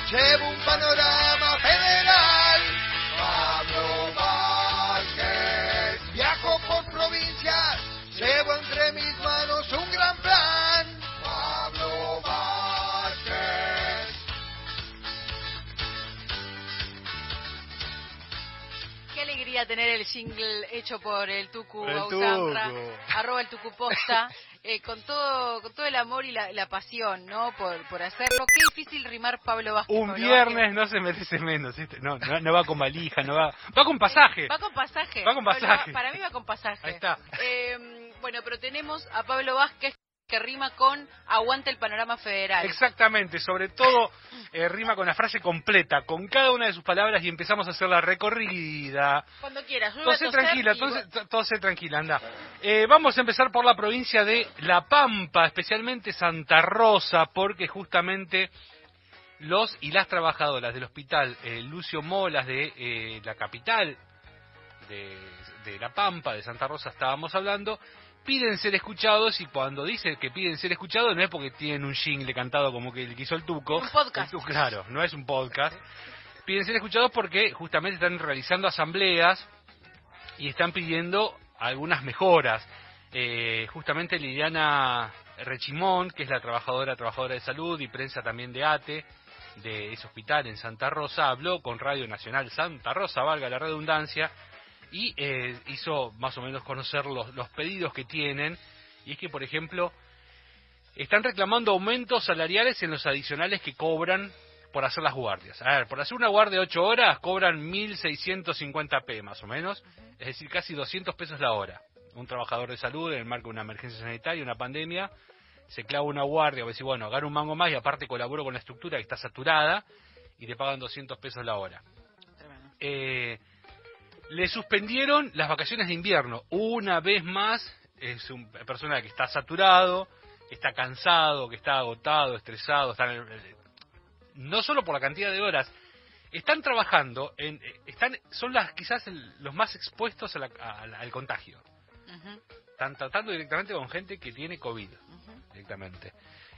llevo un panorama federal. Pablo Vázquez, viajo por provincias, llevo entre mis manos un gran plan. Pablo Vázquez. Qué alegría tener el jingle hecho por el Tucu Bauzamra, @ el Tucu Posta, con todo el amor y la pasión, ¿no? Por hacerlo. Qué difícil rimar Pablo Vázquez. Un viernes no se merece menos. No va con valija, va con pasaje. Va con pasaje. Va con pasaje. Para mí va con pasaje. Ahí está. Bueno, pero tenemos a Pablo Vázquez que rima con aguante el panorama federal. Exactamente, sobre todo rima con la frase completa, con cada una de sus palabras y empezamos a hacer la recorrida. Cuando quieras. Tose tranquila, anda. Vamos a empezar por la provincia de La Pampa, especialmente Santa Rosa, porque justamente los y las trabajadoras del hospital Lucio Molas de la capital de La Pampa, de Santa Rosa estábamos hablando, piden ser escuchados, y cuando dicen que piden ser escuchados no es porque tienen un jingle cantado como que le quiso el Tuco. Un podcast. Claro, no es un podcast. Piden ser escuchados porque justamente están realizando asambleas y están pidiendo algunas mejoras. Justamente Liliana Rechimón, que es la trabajadora de salud y prensa también de ATE, de ese hospital en Santa Rosa, habló con Radio Nacional Santa Rosa, valga la redundancia, y hizo más o menos conocer los pedidos que tienen. Y es que, por ejemplo, están reclamando aumentos salariales en los adicionales que cobran por hacer las guardias. A ver, por hacer una guardia de 8 horas cobran 1.650 p más o menos, es decir, casi 200 pesos la hora. Un trabajador de salud en el marco de una emergencia sanitaria, una pandemia, se clava una guardia, o decir, bueno, gano un mango más y aparte colaboro con la estructura que está saturada, y te pagan 200 pesos la hora. Le suspendieron las vacaciones de invierno. Una vez más, es una persona que está saturado, que está cansado, que está agotado, estresado, no solo por la cantidad de horas, están trabajando, son quizás los más expuestos al contagio. Uh-huh. Están tratando directamente con gente que tiene COVID, directamente.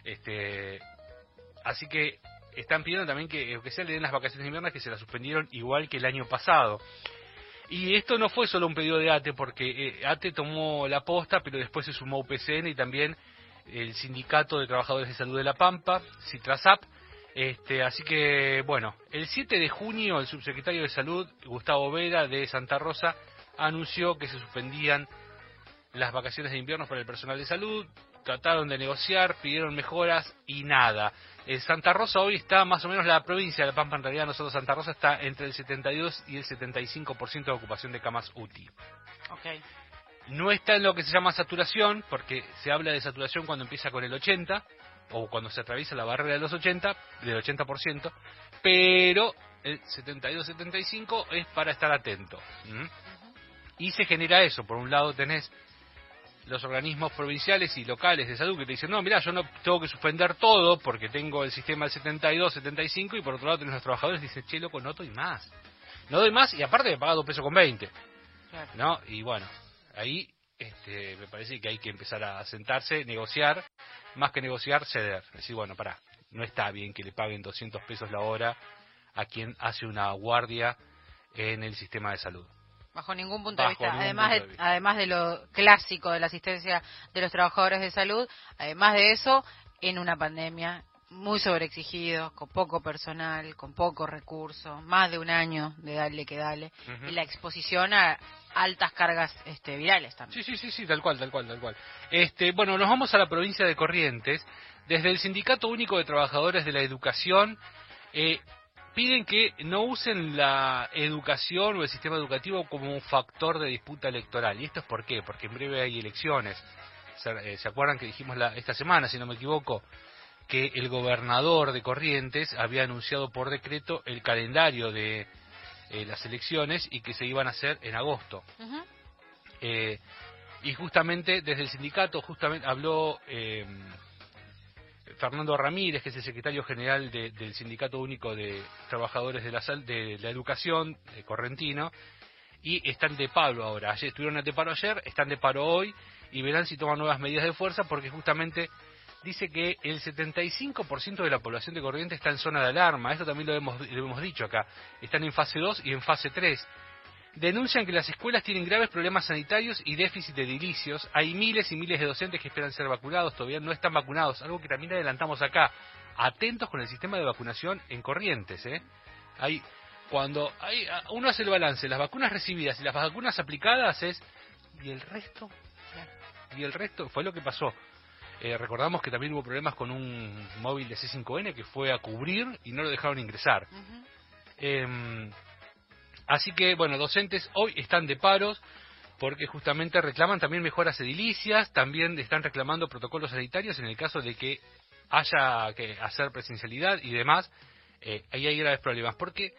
Así que están pidiendo también que se le den las vacaciones de invierno, que se las suspendieron igual que el año pasado. Y esto no fue solo un pedido de ATE, porque ATE tomó la posta, pero después se sumó UPCN y también el Sindicato de Trabajadores de Salud de La Pampa, Citrasap. Así que, bueno, el 7 de junio el subsecretario de Salud, Gustavo Vera, de Santa Rosa, anunció que se suspendían las vacaciones de invierno para el personal de salud. Trataron de negociar, pidieron mejoras y nada. Santa Rosa hoy está más o menos, la provincia de La Pampa, en realidad nosotros Santa Rosa está entre el 72 y el 75% de ocupación de camas UTI. Okay. No está en lo que se llama saturación, porque se habla de saturación cuando empieza con el 80, o cuando se atraviesa la barrera de los 80, del 80%, pero el 72-75 es para estar atento. Y se genera eso. Por un lado tenés los organismos provinciales y locales de salud que te dicen, no, mirá, yo no tengo que suspender todo porque tengo el sistema del 72-75, y por otro lado tenés los trabajadores que dicen, che, loco, no doy más, y aparte me paga 2 pesos con 20, claro. ¿No? Y bueno, ahí me parece que hay que empezar a sentarse, negociar, más que negociar, ceder, decir, bueno, pará, no está bien que le paguen 200 pesos la hora a quien hace una guardia en el sistema de salud. Bajo ningún punto de vista. Además de lo clásico de la asistencia de los trabajadores de salud, además de eso, en una pandemia, muy sobreexigidos, con poco personal, con pocos recursos, más de un año de dale que dale, y la exposición a altas cargas virales también. Sí, tal cual. Bueno, nos vamos a la provincia de Corrientes. Desde el Sindicato Único de Trabajadores de la Educación, piden que no usen la educación o el sistema educativo como un factor de disputa electoral. ¿Y esto es por qué? Porque en breve hay elecciones. ¿Se acuerdan que dijimos esta semana, si no me equivoco, que el gobernador de Corrientes había anunciado por decreto el calendario de las elecciones y que se iban a hacer en agosto? Uh-huh. Y justamente desde el sindicato habló Fernando Ramírez, que es el secretario general del Sindicato Único de Trabajadores de la Educación correntino, y están de paro ahora. Estuvieron de paro ayer, están de paro hoy, y verán si toman nuevas medidas de fuerza, porque justamente dice que el 75% de la población de Corrientes está en zona de alarma. Esto también lo hemos dicho acá. Están en fase 2 y en fase 3. Denuncian que las escuelas tienen graves problemas sanitarios y déficit de edilicios. Hay miles y miles de docentes que esperan ser vacunados, todavía no están vacunados, algo que también adelantamos acá. Atentos con el sistema de vacunación en Corrientes, cuando uno hace el balance, las vacunas recibidas y las vacunas aplicadas ¿y el resto? Y el resto fue lo que pasó. Recordamos que también hubo problemas con un móvil de C5N que fue a cubrir y no lo dejaron ingresar. Así que, bueno, docentes hoy están de paros porque justamente reclaman también mejoras edilicias, también están reclamando protocolos sanitarios en el caso de que haya que hacer presencialidad y demás. Ahí hay graves problemas, porque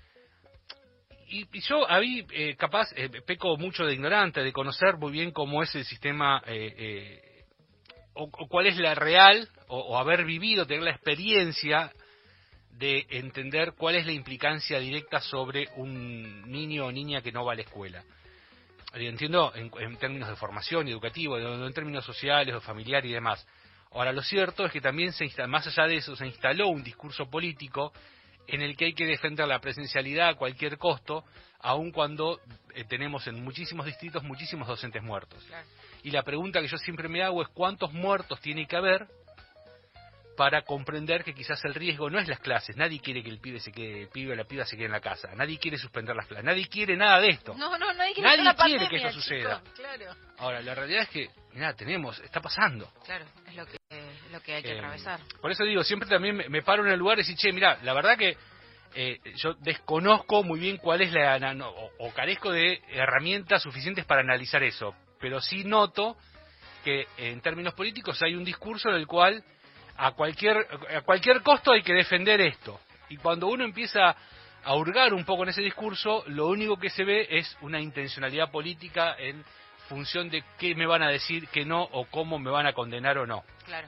y yo ahí capaz peco mucho de ignorante, de conocer muy bien cómo es el sistema o cuál es la real, o haber vivido, tener la experiencia de entender cuál es la implicancia directa sobre un niño o niña que no va a la escuela. Entiendo en términos de formación educativa, en términos sociales o familiares y demás. Ahora, lo cierto es que también más allá de eso se instaló un discurso político en el que hay que defender la presencialidad a cualquier costo, aun cuando tenemos en muchísimos distritos muchísimos docentes muertos. Claro. Y la pregunta que yo siempre me hago es ¿cuántos muertos tiene que haber para comprender que quizás el riesgo no es las clases? Nadie quiere que el pibe o la piba se quede en la casa. Nadie quiere suspender las clases. Nadie quiere nada de esto. Nadie quiere que esto suceda. Chico, claro. Ahora, la realidad es que, está pasando. Claro, es lo que hay que atravesar. Por eso digo, siempre también me paro en el lugar y decir, la verdad que yo desconozco muy bien cuál es o carezco de herramientas suficientes para analizar eso. Pero sí noto que en términos políticos hay un discurso en el cual a cualquier costo hay que defender esto. Y cuando uno empieza a hurgar un poco en ese discurso, lo único que se ve es una intencionalidad política en función de qué me van a decir que no o cómo me van a condenar o no. Claro.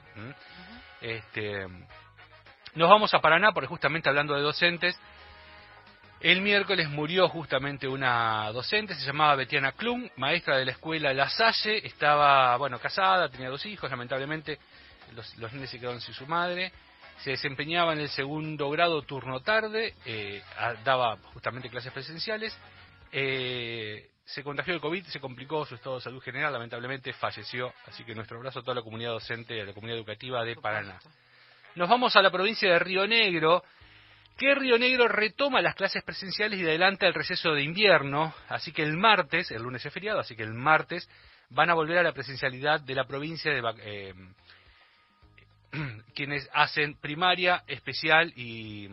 Nos vamos a Paraná porque justamente hablando de docentes, el miércoles murió justamente una docente, se llamaba Betiana Klum, maestra de la escuela La Salle, estaba, casada, tenía 2 hijos, lamentablemente los niños se quedaron sin su madre, se desempeñaba en el 2º grado turno tarde, daba justamente clases presenciales, se contagió de COVID, se complicó su estado de salud general, lamentablemente falleció, así que nuestro abrazo a toda la comunidad docente, a la comunidad educativa de Paraná. Nos vamos a la provincia de Río Negro, que Río Negro retoma las clases presenciales y adelanta el receso de invierno, así que el lunes es feriado, así que el martes van a volver a la presencialidad de la provincia de quienes hacen primaria, especial y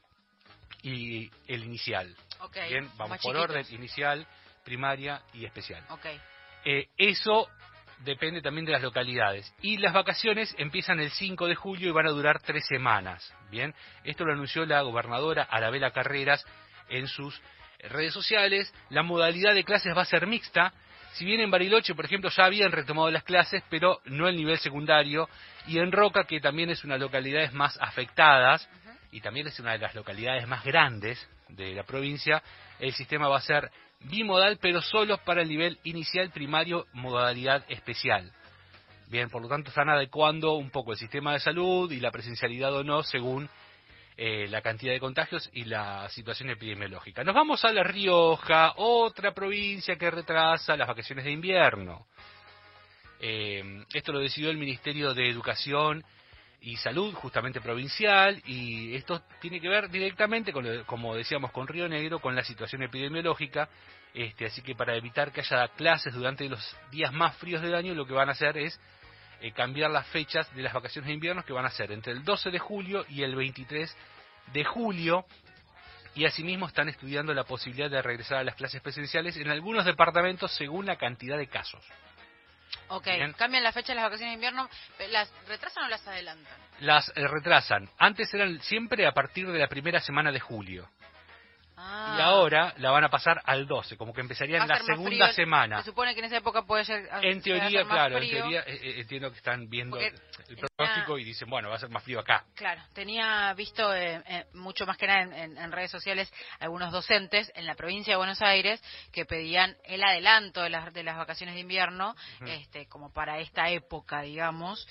el inicial. Okay. Bien, vamos por orden, inicial, primaria y especial. Okay. Eso depende también de las localidades. Y las vacaciones empiezan el 5 de julio y van a durar 3 semanas. Bien, esto lo anunció la gobernadora Arabela Carreras en sus redes sociales. La modalidad de clases va a ser mixta. Si bien en Bariloche, por ejemplo, ya habían retomado las clases, pero no el nivel secundario. Y en Roca, que también es una de las localidades más afectadas, y también es una de las localidades más grandes de la provincia, el sistema va a ser bimodal, pero solo para el nivel inicial, primario, modalidad especial. Bien, por lo tanto están adecuando un poco el sistema de salud y la presencialidad o no, según la cantidad de contagios y la situación epidemiológica. Nos vamos a La Rioja, otra provincia que retrasa las vacaciones de invierno. Esto lo decidió el Ministerio de Educación y Salud, justamente provincial, y esto tiene que ver directamente, como decíamos, con Río Negro, con la situación epidemiológica. Así que para evitar que haya clases durante los días más fríos del año, lo que van a hacer es cambiar las fechas de las vacaciones de invierno, que van a ser entre el 12 de julio y el 23 de julio, y asimismo están estudiando la posibilidad de regresar a las clases presenciales en algunos departamentos según la cantidad de casos. Ok, ¿bien? Cambian la fecha de las vacaciones de invierno, ¿las retrasan o las adelantan? Las retrasan. Antes eran siempre a partir de la primera semana de julio. Y ahora la van a pasar al 12, como que empezaría en la segunda semana. Se supone que en esa época puede ser. En teoría, claro, en teoría entiendo que están viendo el pronóstico y dicen, bueno, va a ser más frío acá. Claro, tenía visto mucho más que nada en redes sociales algunos docentes en la provincia de Buenos Aires que pedían el adelanto de las vacaciones de invierno, como para esta época, digamos.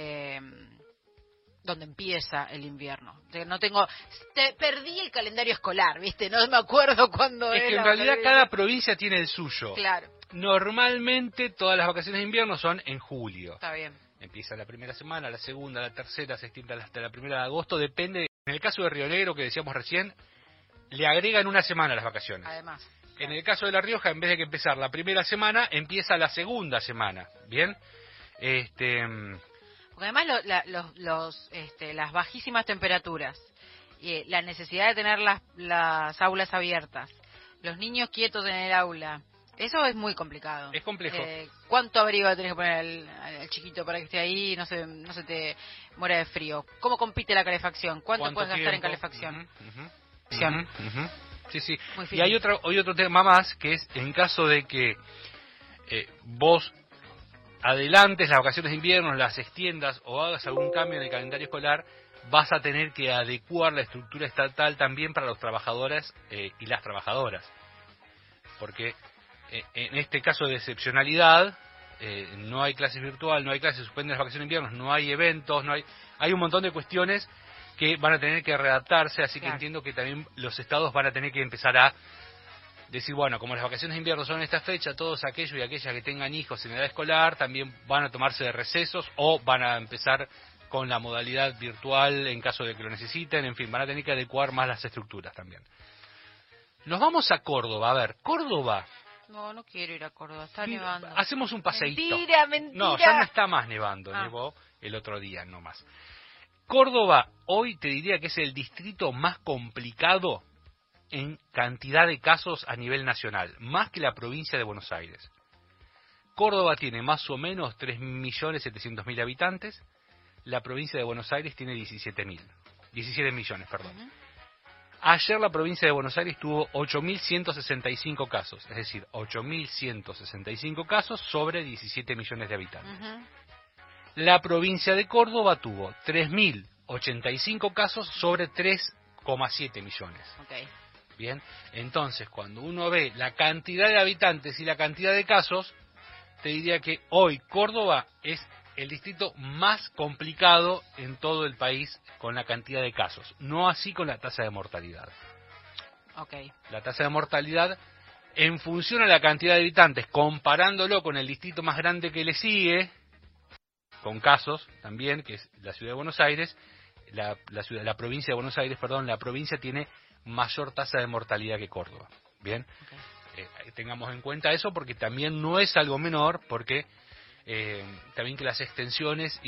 Donde empieza el invierno. Perdí el calendario escolar, ¿viste? No me acuerdo cuándo es. Es que en realidad cada provincia tiene el suyo. Claro. Normalmente todas las vacaciones de invierno son en julio. Está bien. Empieza la primera semana, la segunda, la tercera, se extiende hasta la primera de agosto. Depende. En el caso de Río Negro, que decíamos recién, le agregan una semana a las vacaciones. Además. En el caso de La Rioja, en vez de que empezar la primera semana, empieza la segunda semana. ¿Bien? Porque además las bajísimas temperaturas, la necesidad de tener las aulas abiertas, los niños quietos en el aula, eso es muy complicado. Es complejo. ¿Cuánto abrigo tenés que poner al chiquito para que esté ahí y no se te muera de frío? ¿Cómo compite la calefacción? ¿Cuánto puedes gastar en calefacción? Sí. Y hay otro tema más, que es en caso de que vos adelantes las vacaciones de invierno, las extiendas o hagas algún cambio en el calendario escolar, vas a tener que adecuar la estructura estatal también para los trabajadores y las trabajadoras. Porque en este caso de excepcionalidad, no hay clases virtual, no hay clases, suspenden las vacaciones de invierno, no hay eventos, hay un montón de cuestiones que van a tener que readaptarse, así que entiendo que también los estados van a tener que empezar a decir, bueno, como las vacaciones de invierno son en esta fecha, todos aquellos y aquellas que tengan hijos en edad escolar también van a tomarse de recesos o van a empezar con la modalidad virtual en caso de que lo necesiten, en fin, van a tener que adecuar más las estructuras también. Nos vamos a Córdoba, a ver, Córdoba. No quiero ir a Córdoba, está nevando. Hacemos un paseíto. Mentira. No, ya no está más nevando, nevó el otro día nomás. Córdoba hoy te diría que es el distrito más complicado en cantidad de casos a nivel nacional, más que la provincia de Buenos Aires. Córdoba tiene más o menos 3.700.000 habitantes, la provincia de Buenos Aires tiene 17 millones. Ayer la provincia de Buenos Aires tuvo 8.165 casos, es decir, 8.165 casos sobre 17 millones de habitantes. La provincia de Córdoba tuvo 3.085 casos sobre 3,7 millones. Bien, entonces cuando uno ve la cantidad de habitantes y la cantidad de casos, te diría que hoy Córdoba es el distrito más complicado en todo el país con la cantidad de casos, no así con la tasa de mortalidad. La tasa de mortalidad, en función a la cantidad de habitantes, comparándolo con el distrito más grande que le sigue, con casos también, que es la ciudad de Buenos Aires, la provincia de Buenos Aires, la provincia tiene mayor tasa de mortalidad que Córdoba. Bien, tengamos en cuenta eso porque también no es algo menor, porque también que las extensiones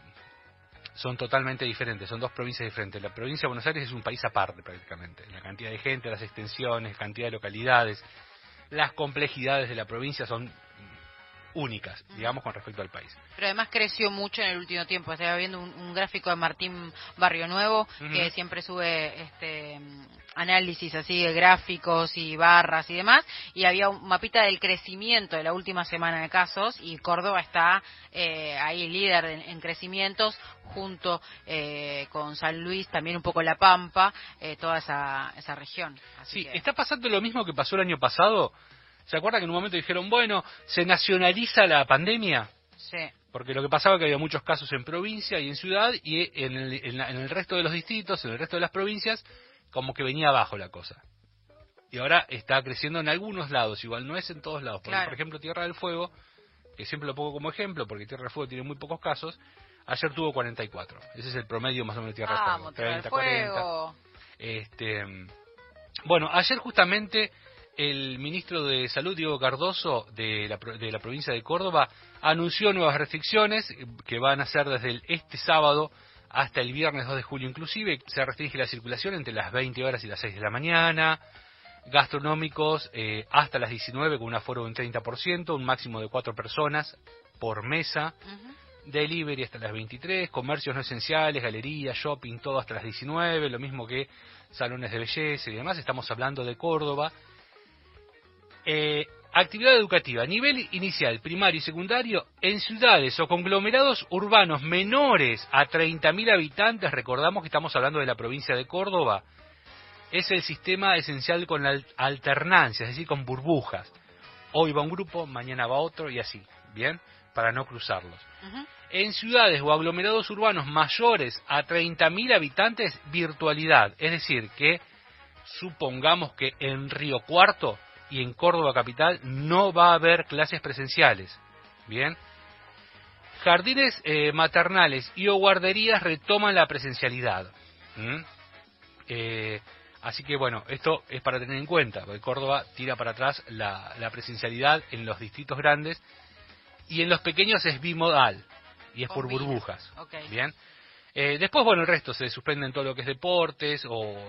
son totalmente diferentes, son dos provincias diferentes. La provincia de Buenos Aires es un país aparte prácticamente, la cantidad de gente, las extensiones, cantidad de localidades, las complejidades de la provincia son únicas, digamos, con respecto al país. Pero además creció mucho en el último tiempo. Estaba viendo un gráfico de Martín Barrio Nuevo, que siempre sube análisis así de gráficos y barras y demás, y había un mapita del crecimiento de la última semana de casos, y Córdoba está ahí líder en crecimientos, junto con San Luis, también un poco La Pampa, toda esa región. Así que está pasando lo mismo que pasó el año pasado. ¿Se acuerdan que en un momento dijeron, bueno, se nacionaliza la pandemia? Sí. Porque lo que pasaba es que había muchos casos en provincia y en ciudad, y en el resto de los distritos, en el resto de las provincias, como que venía abajo la cosa. Y ahora está creciendo en algunos lados, igual no es en todos lados. Porque, por ejemplo, Tierra del Fuego, que siempre lo pongo como ejemplo, porque Tierra del Fuego tiene muy pocos casos, ayer tuvo 44. Ese es el promedio más o menos de Tierra del Fuego. 30, 40. Bueno, ayer justamente el ministro de Salud, Diego Cardoso, de la provincia de Córdoba, anunció nuevas restricciones que van a ser desde este sábado hasta el viernes 2 de julio inclusive. Se restringe la circulación entre las 20 horas y las 6 de la mañana, gastronómicos hasta las 19 con un aforo de un 30%, un máximo de 4 personas por mesa, delivery hasta las 23, comercios no esenciales, galerías, shopping, todo hasta las 19, lo mismo que salones de belleza y demás. Estamos hablando de Córdoba. Actividad educativa, nivel inicial, primario y secundario, en ciudades o conglomerados urbanos menores a 30.000 habitantes. Recordamos que estamos hablando de la provincia de Córdoba. Es el sistema esencial con la alternancia, es decir, con burbujas. Hoy va un grupo, mañana va otro y así, ¿bien? Para no cruzarlos. En ciudades o aglomerados urbanos mayores a 30.000 habitantes, virtualidad. Es decir, que supongamos que en Río Cuarto y en Córdoba capital no va a haber clases presenciales. Bien. Jardines maternales y o guarderías retoman la presencialidad. Así que bueno, esto es para tener en cuenta, porque Córdoba tira para atrás la presencialidad en los distritos grandes y en los pequeños es bimodal y es por burbujas. Okay. Bien. Después, bueno, el resto se suspenden todo lo que es deportes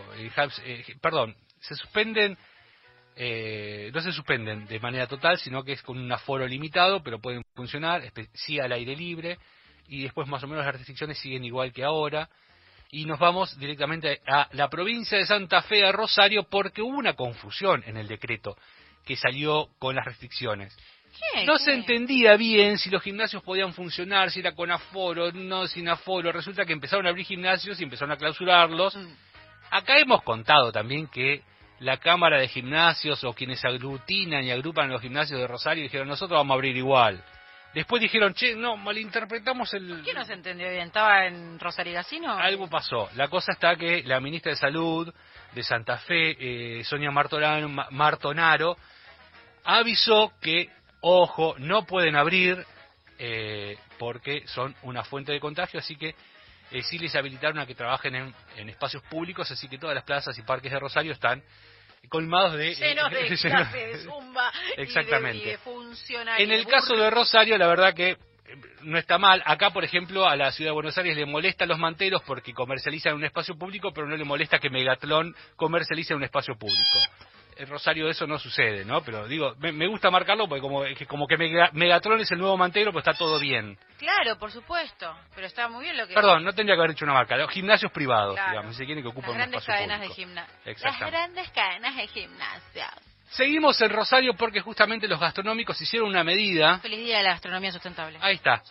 se suspenden. No se suspenden de manera total, sino que es con un aforo limitado, pero pueden funcionar, sí al aire libre, y después más o menos las restricciones siguen igual que ahora. Y nos vamos directamente a la provincia de Santa Fe, a Rosario, porque hubo una confusión en el decreto que salió con las restricciones. No se entendía bien si los gimnasios podían funcionar, si era con aforo, no sin aforo. Resulta que empezaron a abrir gimnasios y empezaron a clausurarlos. Acá hemos contado también que la Cámara de Gimnasios o quienes aglutinan y agrupan los gimnasios de Rosario dijeron, nosotros vamos a abrir igual. Después dijeron, no, malinterpretamos el... ¿Qué no se entendió bien? ¿Estaba en Rosario Gacino? Algo pasó. La cosa está que la ministra de Salud de Santa Fe, Sonia Martonaro, avisó que, ojo, no pueden abrir porque son una fuente de contagio, así que sí les habilitaron a que trabajen en espacios públicos, así que todas las plazas y parques de Rosario están colmados de... llenos de clase de zumba. Exactamente. Y de funcionarios. En el caso de Rosario, la verdad que no está mal. Acá, por ejemplo, a la ciudad de Buenos Aires le molesta a los manteros porque comercializan un espacio público, pero no le molesta que Megatlón comercialice un espacio público. En Rosario eso no sucede, ¿no? Pero digo, me gusta marcarlo porque como que Megatron es el nuevo mantero, pues está todo bien. Claro, por supuesto, pero está muy bien lo que... Perdón, no tendría que haber hecho una marca. Los gimnasios privados, claro, digamos, si quieren que ocupen un espacio público. Las grandes cadenas de gimnasios. Seguimos en Rosario porque justamente los gastronómicos hicieron una medida... Feliz día de la gastronomía sustentable. Ahí está.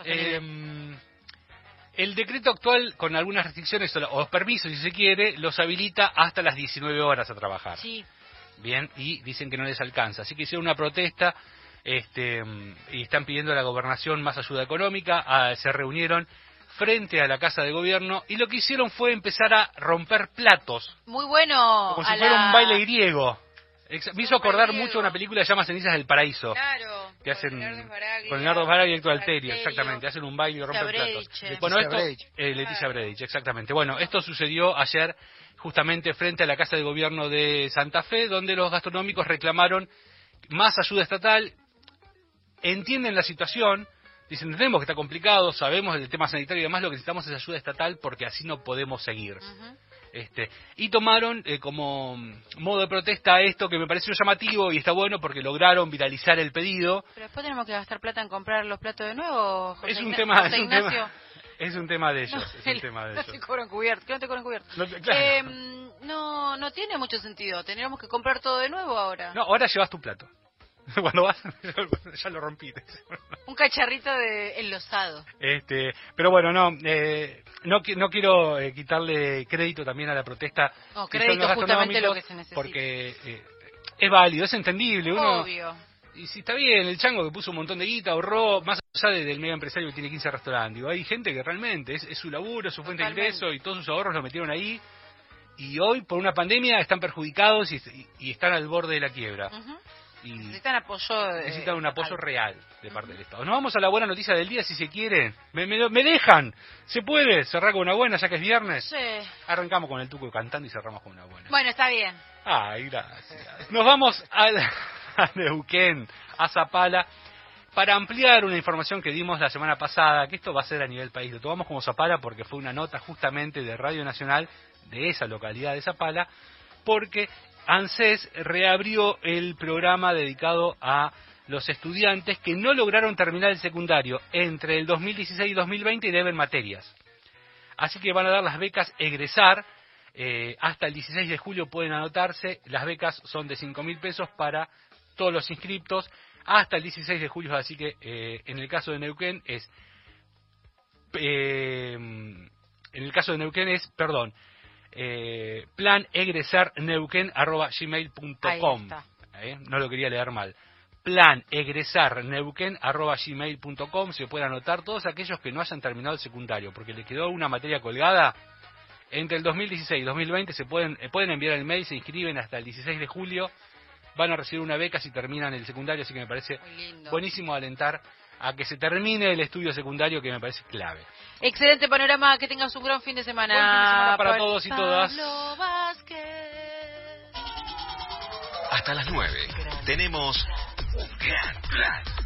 El decreto actual, con algunas restricciones o permisos, si se quiere, los habilita hasta las 19 horas a trabajar. Sí. Bien, y dicen que no les alcanza. Así que hicieron una protesta y están pidiendo a la gobernación más ayuda económica. Se reunieron frente a la Casa de Gobierno y lo que hicieron fue empezar a romper platos. Muy bueno. Como si fuera un baile griego. Me hizo acordar mucho una película que se llama Cenizas del Paraíso. Claro. Que hacen con Leonardo Sbaraglia y Héctor Alterio, exactamente. Hacen un baile y rompen platos. Bueno, Leticia Bredich, exactamente. Bueno, esto sucedió ayer justamente frente a la Casa de Gobierno de Santa Fe, donde los gastronómicos reclamaron más ayuda estatal, entienden la situación, dicen, entendemos que está complicado, sabemos del tema sanitario y demás, lo que necesitamos es ayuda estatal porque así no podemos seguir. Y tomaron como modo de protesta esto que me pareció llamativo y está bueno porque lograron viralizar el pedido. Pero después tenemos que gastar plata en comprar los platos de nuevo, José Es un tema de ellos. No, es un tema de ellos. No te cobran cubierto. ¿Qué no te cobran cubierto? Claro. No tiene mucho sentido. Tendríamos que comprar todo de nuevo ahora. No, ahora llevas tu plato. Cuando vas, ya lo rompiste. Un cacharrito de enlosado. Pero bueno, no quiero quitarle crédito también a la protesta. No, crédito justamente lo que se necesita. Porque es válido, es entendible. Obvio. Y si está bien, el chango que puso un montón de guita, ahorró, más allá del mega empresario que tiene 15 restaurantes. Digo, hay gente que realmente es su laburo, es su fuente de ingreso y todos sus ahorros los metieron ahí. Y hoy, por una pandemia, están perjudicados y están al borde de la quiebra. Y necesitan apoyo. Necesitan un apoyo real de parte del Estado. Nos vamos a la buena noticia del día, si se quieren. Me dejan. ¿Se puede cerrar con una buena, ya que es viernes? Sí. Arrancamos con el Tuco cantando y cerramos con una buena. Bueno, está bien. Ay, gracias. Nos vamos a Neuquén, a Zapala, para ampliar una información que dimos la semana pasada, que esto va a ser a nivel país. Lo tomamos como Zapala porque fue una nota justamente de Radio Nacional de esa localidad de Zapala, porque ANSES reabrió el programa dedicado a los estudiantes que no lograron terminar el secundario entre el 2016 y 2020 y deben materias. Así que van a dar las becas Egresar Hasta el 16 de julio pueden anotarse. Las becas son de 5.000 pesos para todos los inscriptos hasta el 16 de julio, así que en el caso de Neuquén es planegresarneuquén@gmail.com. No lo quería leer mal. planegresarneuquén@gmail.com. Se pueden anotar todos aquellos que no hayan terminado el secundario, porque le quedó una materia colgada. Entre el 2016 y 2020 pueden enviar el mail, se inscriben hasta el 16 de julio, van a recibir una beca si terminan el secundario, así que me parece buenísimo alentar a que se termine el estudio secundario, que me parece clave. Excelente panorama, que tengas un gran fin de semana. Buen fin de semana para todos y todas. Hasta las 9 tenemos un gran plan.